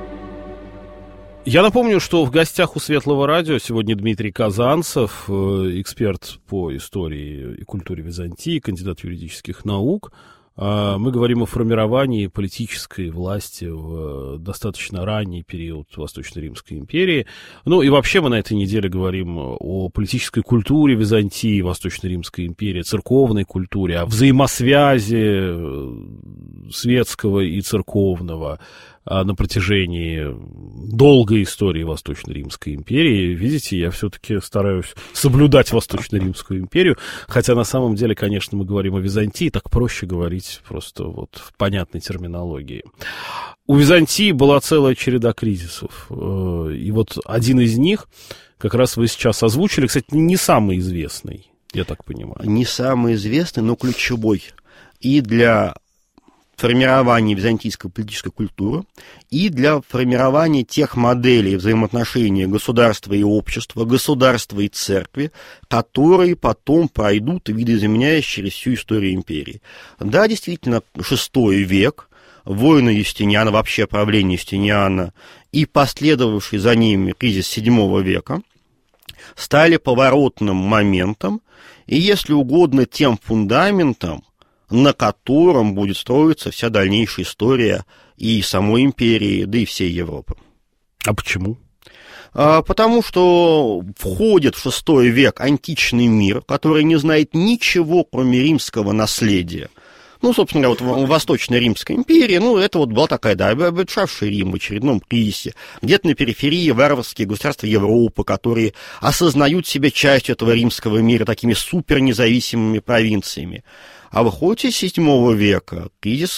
Я напомню, что в гостях у Светлого радио сегодня Дмитрий Казанцев, эксперт по истории и культуре Византии, кандидат юридических наук. Мы говорим о формировании политической власти в достаточно ранний период Восточно-Римской империи. Ну и вообще мы на этой неделе говорим о политической культуре Византии, Восточно-Римской империи, церковной культуре, о взаимосвязи светского и церковного на протяжении долгой истории Восточно-Римской империи. Видите, я все-таки стараюсь соблюдать Восточно-Римскую империю, хотя на самом деле, конечно, мы говорим о Византии, так проще говорить просто вот в понятной терминологии. У Византии была целая череда кризисов, и вот один из них как раз вы сейчас озвучили, кстати, не самый известный. я так понимаю. Не самый известный, но ключевой и для формирования византийской политической культуры, и для формирования тех моделей взаимоотношений государства и общества, государства и церкви, которые потом пройдут, видоизменяясь через всю историю империи. Да, действительно, шестой век, войны Юстиниана, вообще правление Юстиниана и последовавший за ними кризис седьмого века стали поворотным моментом, и, если угодно, тем фундаментом, на котором будет строиться вся дальнейшая история и самой империи, да и всей Европы. А почему? А, потому что входит в шестой век античный мир, который не знает ничего, кроме римского наследия. Ну, собственно говоря, вот в Восточной Римской империи, ну, это вот была такая, да, обветшавший Рим в очередном кризисе. Где-то на периферии варварские государства Европы, которые осознают себя частью этого римского мира такими супернезависимыми провинциями. А выходит из седьмого века, кризис,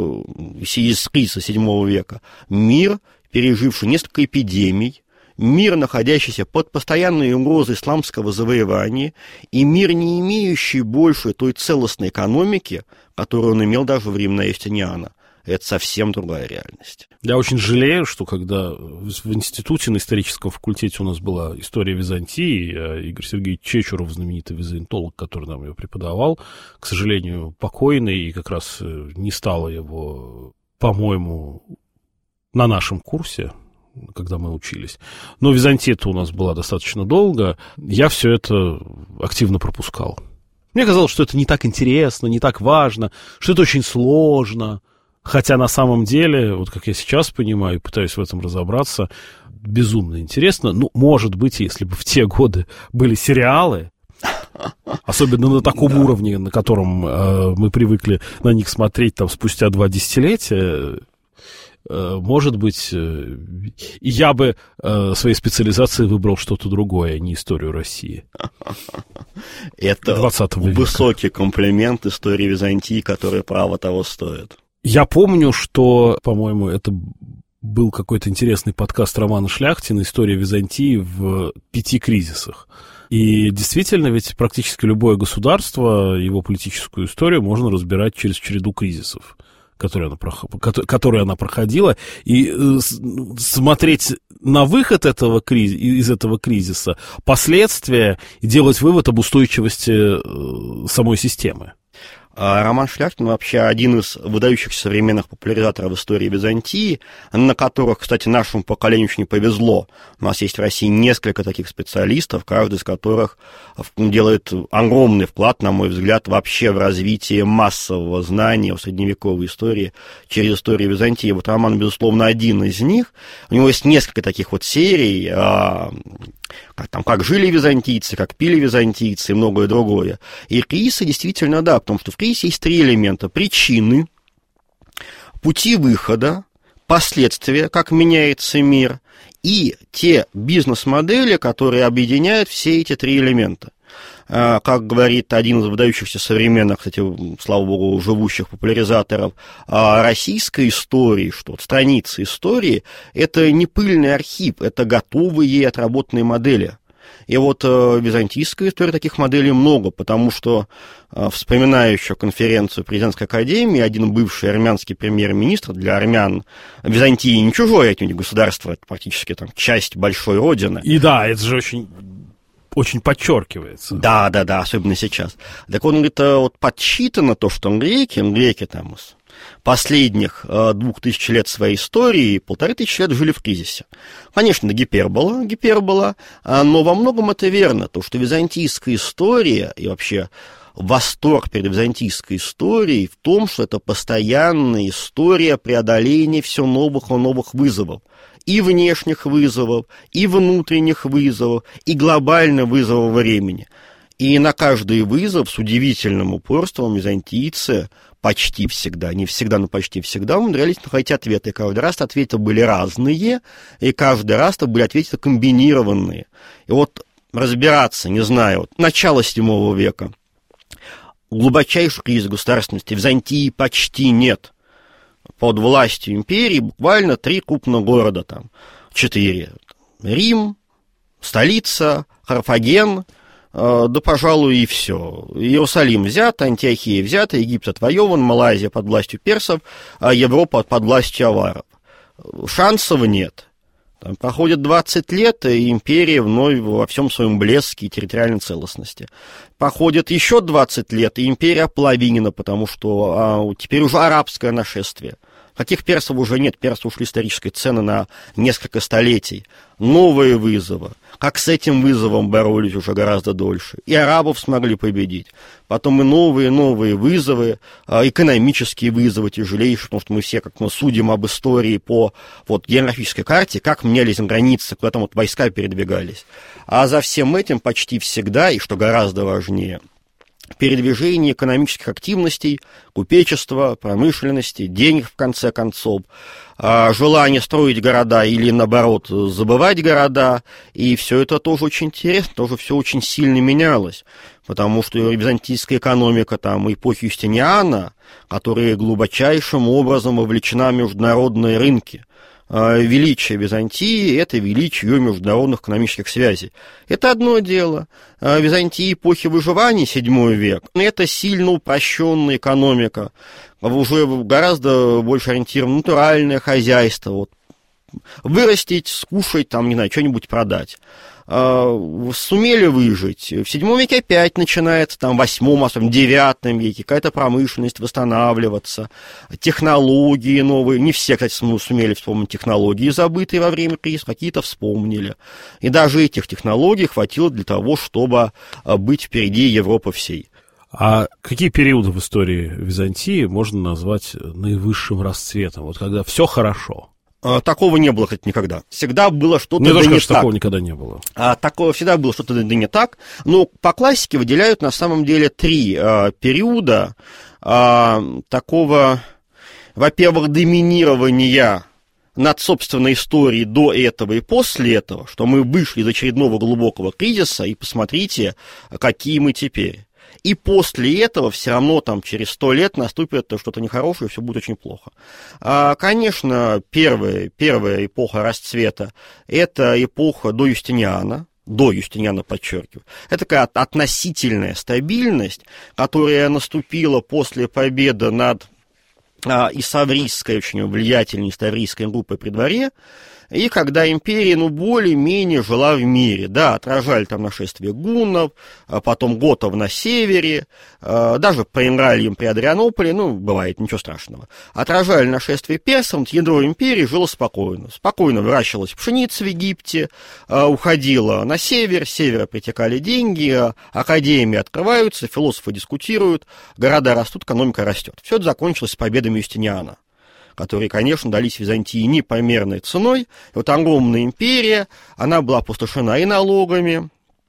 из кризиса седьмого века, мир, переживший несколько эпидемий, мир, находящийся под постоянной угрозой исламского завоевания, и мир, не имеющий больше той целостной экономики, которую он имел даже во времена Юстиниана. Это совсем другая реальность. Я очень жалею, что когда в институте на историческом факультете у нас была история Византии, Игорь Сергеевич Чечуров, знаменитый византолог, который нам ее преподавал, к сожалению, покойный, и как раз не стало его, по-моему, на нашем курсе, когда мы учились. Но Византия-то у нас была достаточно долго, я все это активно пропускал. Мне казалось, что это не так интересно, не так важно, что это очень сложно. Хотя на самом деле, вот как я сейчас понимаю, пытаюсь в этом разобраться, безумно интересно. Ну, может быть, если бы в те годы были сериалы, особенно на таком да. уровне, на котором э, мы привыкли на них смотреть там спустя два десятилетия, э, может быть, э, я бы э, своей специализацией выбрал что-то другое, а не историю России. Это высокий комплимент истории Византии, которая право того стоит. Я помню, что, по-моему, это был какой-то интересный подкаст Романа Шляхтина «История Византии в пяти кризисах». И действительно, ведь практически любое государство, его политическую историю можно разбирать через череду кризисов, которые она, которые она проходила, и смотреть на выход этого кризиса, из этого кризиса, последствия, и делать вывод об устойчивости самой системы. Роман Шляхтин вообще один из выдающихся современных популяризаторов истории Византии, на которых, кстати, нашему поколению очень повезло. У нас есть в России несколько таких специалистов, каждый из которых делает огромный вклад, на мой взгляд, вообще в развитие массового знания о средневековой истории через историю Византии. Вот Роман, безусловно, один из них. У него есть несколько таких вот серий, как, там, как жили византийцы, как пили византийцы и многое другое. И кризисы действительно, да, потому что в кризисе есть три элемента. Причины, пути выхода, последствия, как меняется мир, и те бизнес-модели, которые объединяют все эти три элемента. Как говорит один из выдающихся современных, кстати, слава богу, живущих популяризаторов российской истории, что вот страницы истории – это не пыльный архив, это готовые отработанные модели. И вот в византийской истории таких моделей много, потому что, вспоминая еще конференцию президентской академии, один бывший армянский премьер-министр, для армян Византия не чужое отнюдь государство, это практически там часть большой родины. И да, это же очень... Очень подчеркивается. Да, да, да, особенно сейчас. Так он говорит, вот подсчитано то, что греки, греки там с последних двух тысяч лет своей истории, полторы тысячи лет жили в кризисе. Конечно, гипербола, гипербола, но во многом это верно, то, что византийская история и вообще восторг перед византийской историей в том, что это постоянная история преодоления все новых и новых вызовов. И внешних вызовов, и внутренних вызовов, и глобальных вызовов времени. И на каждый вызов с удивительным упорством византийцы почти всегда, не всегда, но почти всегда умудрялись находить ответы. И каждый раз ответы были разные, и каждый раз это были ответы комбинированные. И вот разбираться, не знаю, вот, начало седьмого века, глубочайший кризис государственности, Византии почти нет. Под властью империи буквально три крупных города, там, четыре. Рим, столица, Карфаген, Да, пожалуй, и все. Иерусалим взят, Антиохия взята, Египет отвоеван, Малайзия под властью персов, а Европа под властью аваров. Шансов нет. Там проходит двадцать лет, и империя вновь во всем своем блеске и территориальной целостности. Проходит еще двадцать лет, и империя ополовинена, потому что а, теперь уже арабское нашествие. Каких персов уже нет, персы ушли с исторической сцены на несколько столетий. Новые вызовы. Как с этим вызовом боролись уже гораздо дольше. И арабов смогли победить. Потом и новые-новые вызовы, экономические вызовы тяжелейшие, потому что мы все, как мы судим об истории по вот, географической карте, как менялись границы, куда там вот войска передвигались. А за всем этим почти всегда, и что гораздо важнее, передвижение экономических активностей, купечества, промышленности, денег, в конце концов, желание строить города или, наоборот, забывать города, и все это тоже очень интересно, тоже все очень сильно менялось, потому что византийская экономика там, эпохи Юстиниана, которая глубочайшим образом вовлечена в международные рынки, величие Византии – это величие ее международных экономических связей. Это одно дело. Византия эпохи выживания, седьмой век – это сильно упрощенная экономика, уже гораздо больше ориентировано на натуральное хозяйство. Вот. Вырастить, скушать, там, не знаю, что-нибудь продать. Сумели выжить. В седьмом веке опять начинается, там, в восьмом, особенно в девятом веке, какая-то промышленность восстанавливаться, технологии новые. Не все, кстати, сумели вспомнить технологии, забытые во время кризиса, какие-то вспомнили. И даже этих технологий хватило для того, чтобы быть впереди Европы всей. А какие периоды в истории Византии можно назвать наивысшим расцветом? Вот когда все хорошо. Такого не было, кстати, никогда. Всегда было что-то Мне да тоже не кажется, так. Такого никогда не было. А, такого всегда было что-то да не так. Но по классике выделяют на самом деле три а, периода а, такого, во-первых, доминирования над собственной историей до этого и после этого, что мы вышли из очередного глубокого кризиса, и посмотрите, какие мы теперь. И после этого все равно там через сто лет наступит что-то нехорошее, и все будет очень плохо. А, конечно, первая, первая эпоха расцвета – это эпоха до Юстиниана, до Юстиниана, подчеркиваю. Это такая относительная стабильность, которая наступила после победы над а, исаврийской, очень влиятельной исаврийской группой при дворе, и когда империя, ну, более-менее жила в мире, да, отражали там нашествие гуннов, потом готов на севере, даже по Инральям при Адрианополе, ну, бывает, ничего страшного. Отражали нашествие персов, ядро империи жило спокойно. Спокойно выращивалась пшеница в Египте, уходила на север, с севера притекали деньги, академии открываются, философы дискутируют, города растут, экономика растет. Все это закончилось с победами Юстиниана, которые, конечно, дались Византии непомерной ценой. И вот огромная империя, она была опустошена и налогами,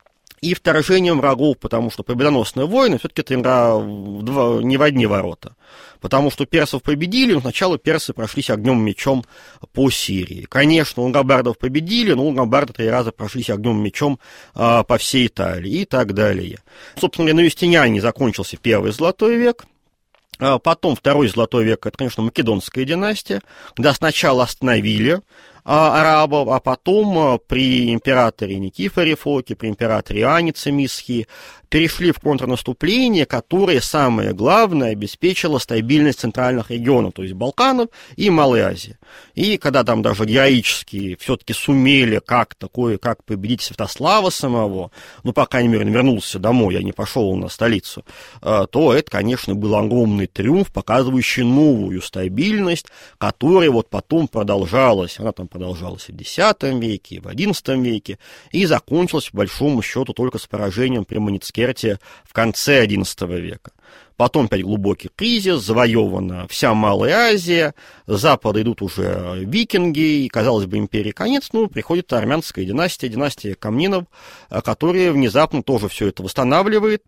и вторжением врагов, потому что победоносные войны все-таки это игра в два, не в одни ворота. Потому что персов победили, но сначала персы прошлись огнем и мечом по Сирии. Конечно, лангобардов победили, но лангобарды три раза прошлись огнем и мечом а, по всей Италии и так далее. Собственно говоря, на Юстиниане закончился первый золотой век. Потом второй золотой век, это, конечно, Македонская династия, когда сначала остановили а, арабов, а потом а, при императоре Никифоре Фоке, при императоре Иоанне Цимисхии перешли в контрнаступление, которое, самое главное, обеспечило стабильность центральных регионов, то есть Балканов и Малой Азии. И когда там даже героически все-таки сумели как-то кое-как победить Святослава самого, ну, по крайней мере, он вернулся домой, а не пошел на столицу, то это, конечно, был огромный триумф, показывающий новую стабильность, которая вот потом продолжалась. Она там продолжалась и в десятом веке, и в одиннадцатом веке, и закончилась, по большому счету, только с поражением при Маницкерте в конце одиннадцатого века. Потом опять глубокий кризис, завоевана вся Малая Азия, с запада идут уже викинги, и, казалось бы, империи конец, ну, приходит армянская династия, династия Комнинов, которая внезапно тоже все это восстанавливает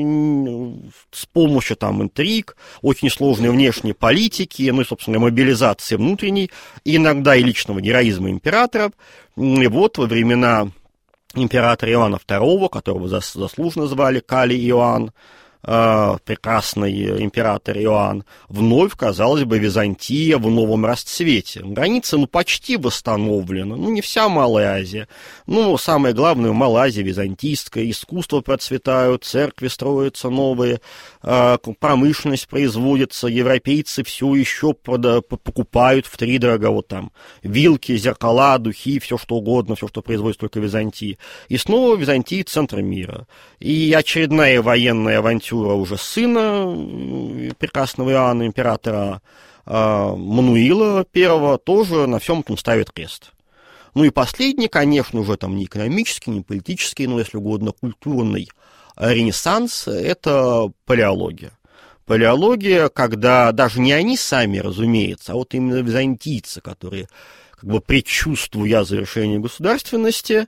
с помощью там интриг, очень сложной внешней политики, ну и, собственно, мобилизации внутренней, и иногда и личного героизма императоров. И вот во времена императора Иоанна второго, которого заслуженно звали Калий Иоанн, э, прекрасный император Иоанн, вновь, казалось бы, Византия в новом расцвете. Границы, ну, почти восстановлены, ну, не вся Малая Азия, ну, самое главное, в Малой Азии византийское, искусство процветают, церкви строятся новые, э, промышленность производится, европейцы все еще прода- покупают втридорога, вот там, вилки, зеркала, духи, все что угодно, все, что производится только в Византии. И снова Византия — центр мира. И очередная военная авантюра уже сына прекрасного Иоанна, императора Мануила I, тоже на всем этом ставит крест. Ну и последний, конечно, уже там не экономический, не политический, но, если угодно, культурный ренессанс — это палеология. Палеология, когда даже не они сами, разумеется, а вот именно византийцы, которые, как бы предчувствуя завершение государственности,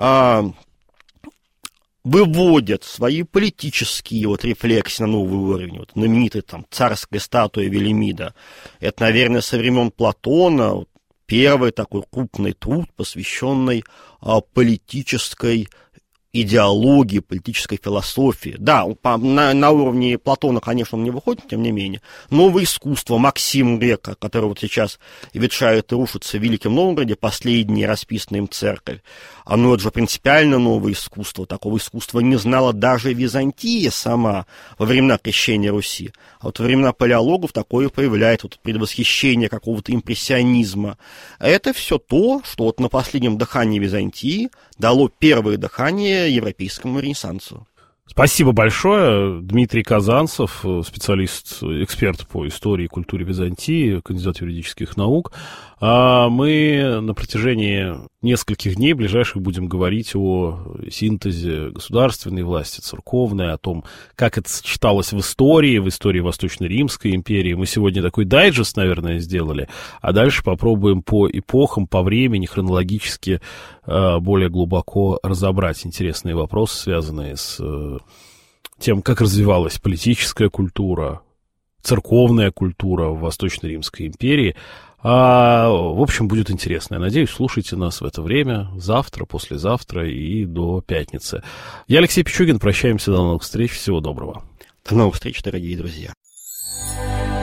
выводят свои политические вот рефлексии на новый уровень. Вот знаменитая там царская статуя Велимида. Это, наверное, со времен Платона вот, первый такой крупный труд, посвященный а, политической идеологии, политической философии. Да, на, на уровне Платона, конечно, он не выходит, тем не менее. Новое искусство, Максим Грека, который вот сейчас ветшает и рушится в Великом Новгороде, последняя расписанная им церковь, оно это же принципиально новое искусство. Такого искусства не знала даже Византия сама во времена крещения Руси. А вот во времена палеологов такое появляется, вот предвосхищение какого-то импрессионизма. Это все то, что вот на последнем дыхании Византии дало первое дыхание европейскому ренессансу. Спасибо большое. Дмитрий Казанцев, специалист, эксперт по истории и культуре Византии, кандидат юридических наук. А мы на протяжении нескольких дней ближайших будем говорить о синтезе государственной власти, церковной, о том, как это сочеталось в истории, в истории Восточно-Римской империи. Мы сегодня такой дайджест, наверное, сделали, а дальше попробуем по эпохам, по времени, хронологически более глубоко разобрать интересные вопросы, связанные с тем, как развивалась политическая культура, церковная культура в Восточно-Римской империи. А, в общем, будет интересно. Я надеюсь, слушайте нас в это время, завтра, послезавтра и до пятницы. Я Алексей Пичугин. Прощаемся. До новых встреч. Всего доброго. До новых встреч, дорогие друзья.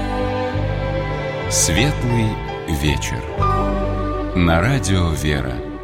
Светлый вечер. На радио «Вера».